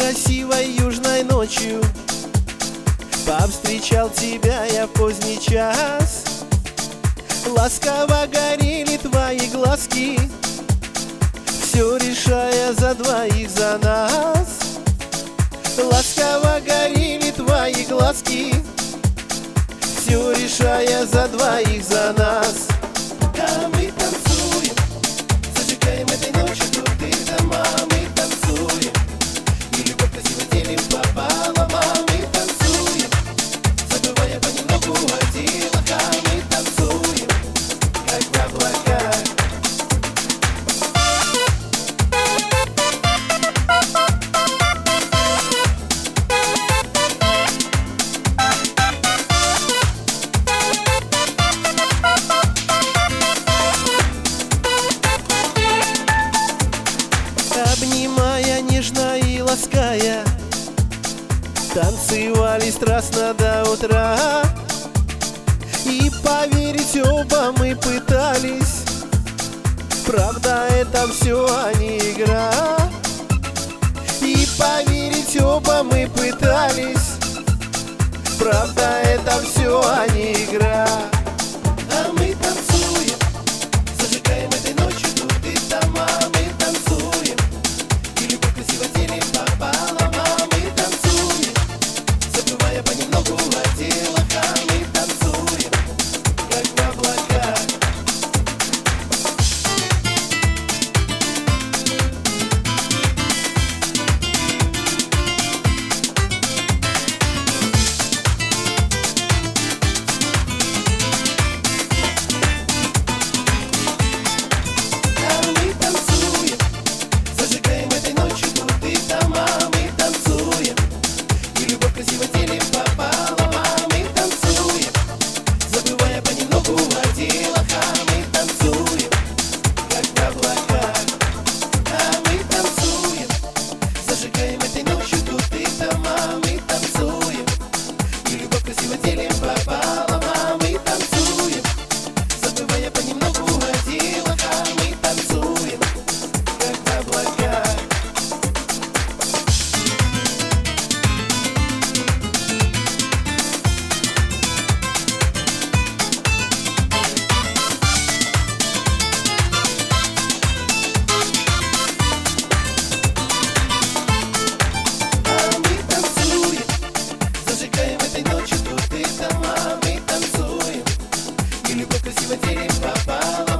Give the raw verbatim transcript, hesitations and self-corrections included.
красивой южной ночью повстречал тебя я в поздний час. Ласково горели твои глазки, все решая за двоих, за нас. Ласково горели твои глазки, все решая за двоих, за нас. Да, мы танцуем, зажигаем этой ночью крутые дома. Мы танцуем, и любовь красиво делим пополам. Мы танцуем, забывая понемногу о делах. А мы танцуем, как в облаках. Обнимая нежно и лаская, танцевали страстно до утра. И поверить оба мы пытались, правда это все, а не игра. И поверить оба мы пытались, правда это все, а не игра. А мы танцуем, зажигаем этой ночью крутые дома. Мы танцуем, и любовь красиво делим пополам. А мы танцуем, забывая понемногу о делах. А мы танцуем, как в облаках. Красиво делим пополам. А мы танцуем, забывая понемногу о делах. А мы танцуем, как в облаках. А мы танцуем, зажигаем этой ночью крутые дома. Мы танцуем, и любовь красиво делим пополам. А мы танцуем, забывая понемногу о делах. А мы танцуем, как в облаках. Зажигаем этой ночью крутые дома. Мы танцуем, и любовь красиво делим пополам.